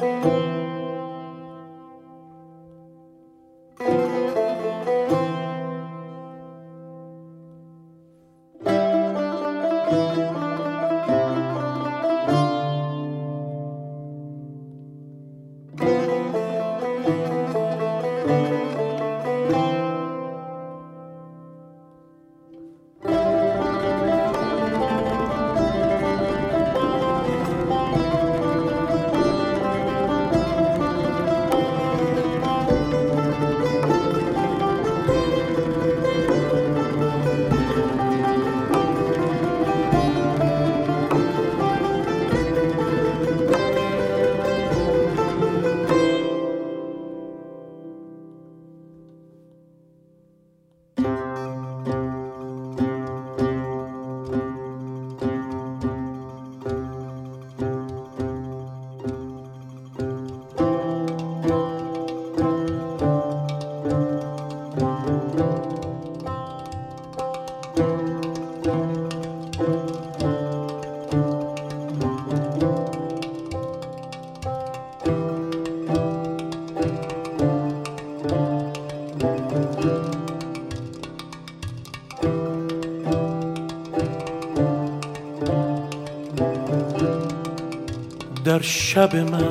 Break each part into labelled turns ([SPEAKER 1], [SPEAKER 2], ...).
[SPEAKER 1] در شب من،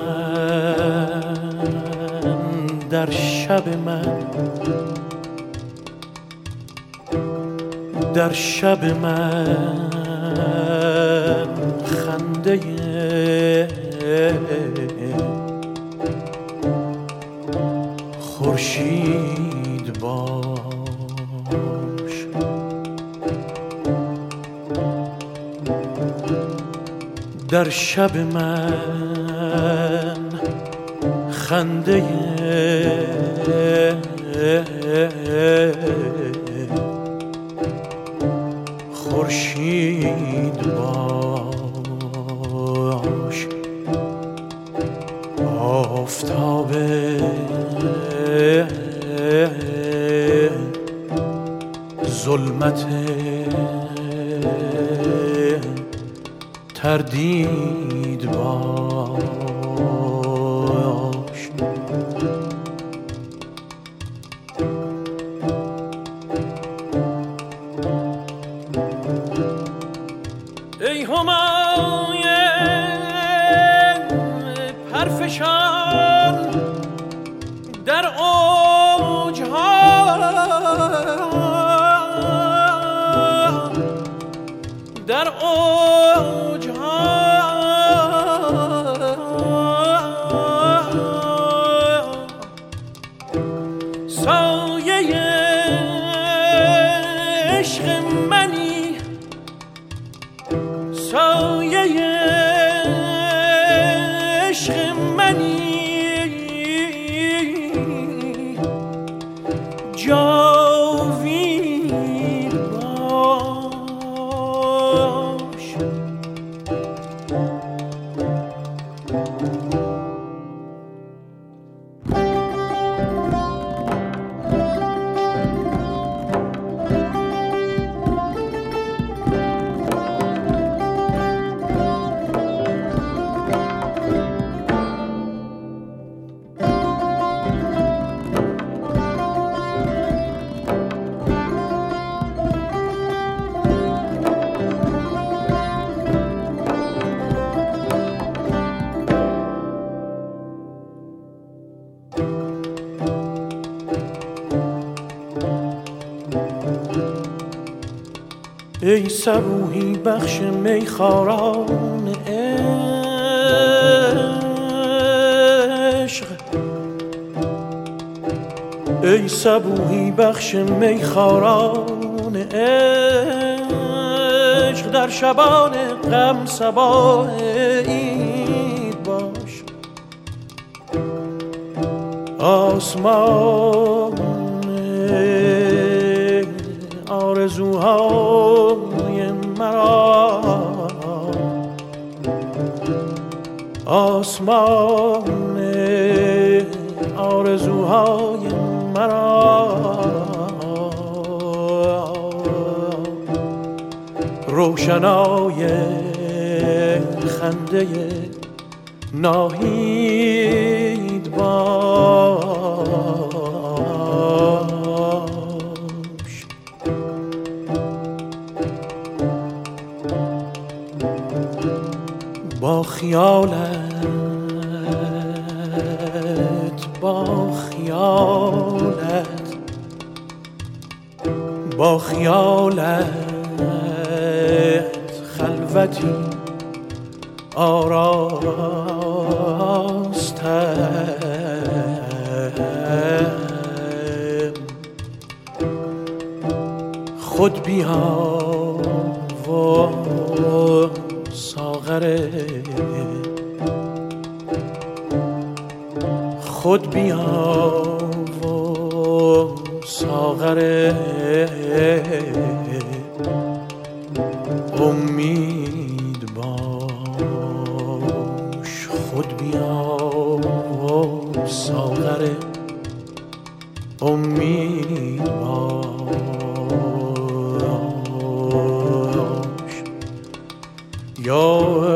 [SPEAKER 1] در شب من، در شب من خنده خورشید باش. در شب من خنده خورشید باش. آفتاب ظلمت تردید باش. ای همای پرفشان در اوجها، در اوجها سایه عشق منی، سایه عشق منی. جاوید باش. ای صبوحی بخش میخواران عشق، ای صبوحی بخش میخواران عشق، در شبان غم صباح عید باش. آسمان آرزوهای مرا، آسمان آرزوهای مرا، روشنای خنده ناهید باش. با خیالت با خیالت خلوتی آراستم. خود بیا و ساغر خود بیا و ساغر امید باش. خود بیا و ساغر امید باش. یا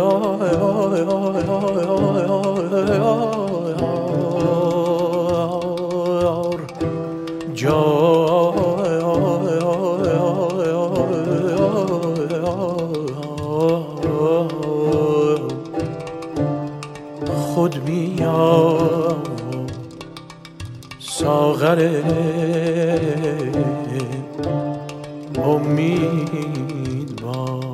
[SPEAKER 1] خود بیا ساغر امید باش.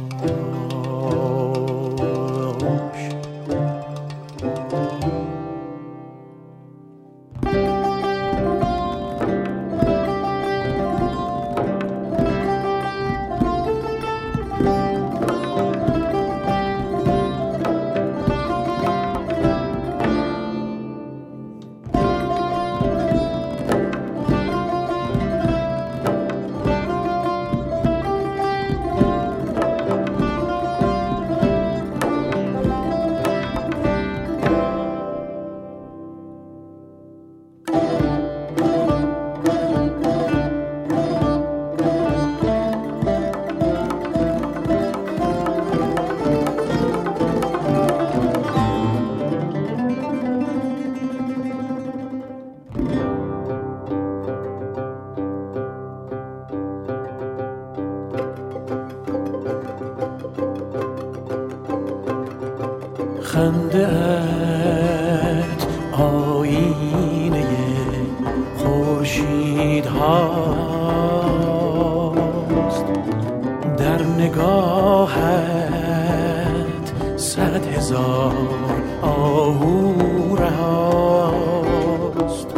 [SPEAKER 1] خنده‌ات آینه خورشید هاست، در نگاهت 100,000 آهو رهاست.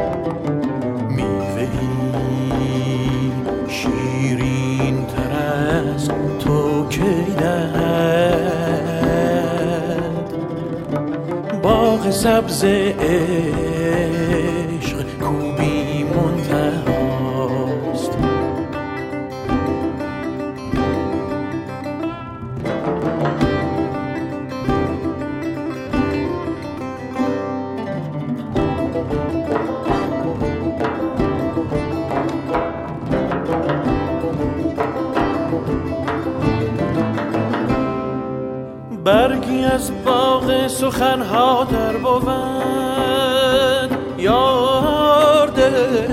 [SPEAKER 1] میوه‌ای شیرین تر از تو کی باغ سبز عشق کوبی منتهاست. برگی از باغ سخنها در بود یار دل،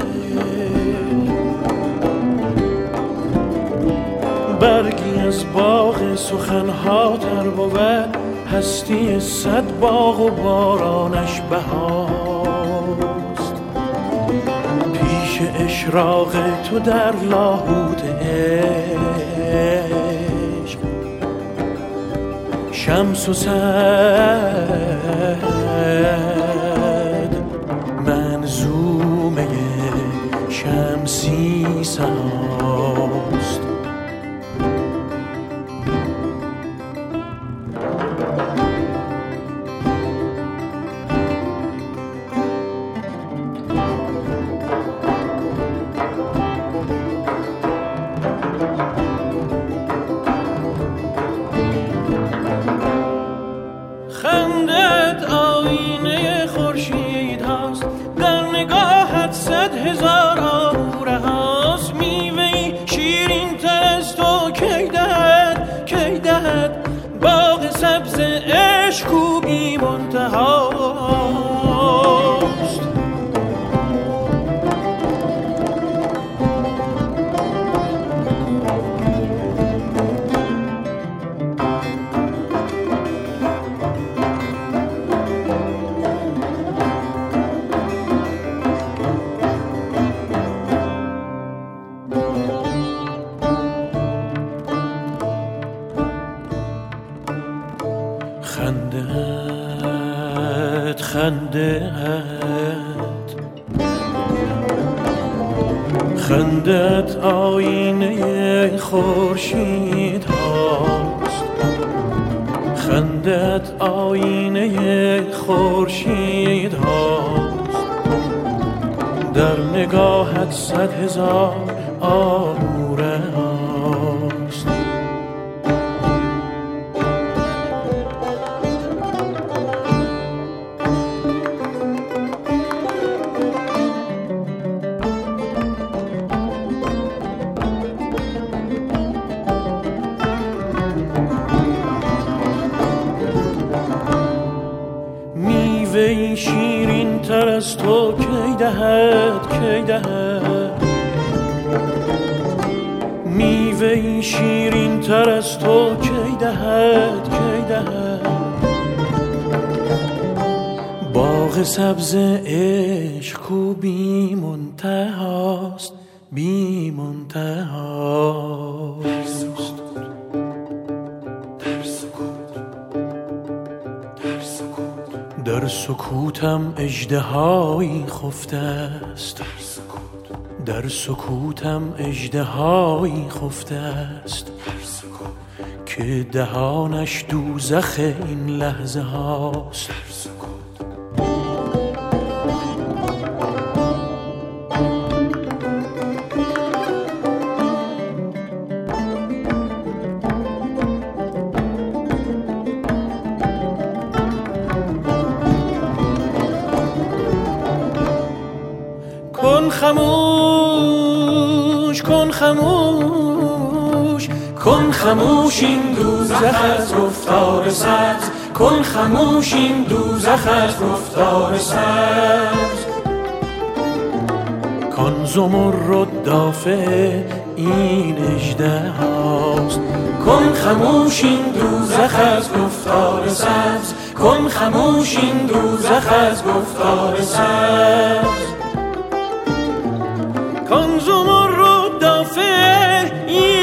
[SPEAKER 1] برگی از باغ سخنها در بود هستی 100 باغ و بارانش بهاست. پیش اشراق تو در لاهوت عشق شمس و صد منظومه شمسی ساست. خندت آینه خورشید هاست، در نگاهت 100,000 آهو رهاست. میوه‌ای شیرین تر از تو کی دهد باغ سبز عشق کوبی هاست. خندت آینه خورشید هاست. خندت آینه خورشید هاست. در نگاهت 100,000 آروره هاست. میوه‌ای شیرین تر از تو کی دهد، کی دهد. میوه‌ای شیرین تر از تو کی دهد، کی دهد. باغ سبز عشق کو بی منتهاست، بی منتهاست. در سکوتم اژدهایی خفته است. در سکوتم اژدهایی خفته است که دهانش دوزخ این لحظه هاست. کن خموش، کن خموش، کن خموش این دوزخ از گفتار سبز. کن خموش این دوزخ از گفتار سبز. کن زمرد دافع این اژدهاست. کن خموش این دوزخ از گفتار سبز. کن خموش این دوزخ از گفتار سبز. کن زمرد دافع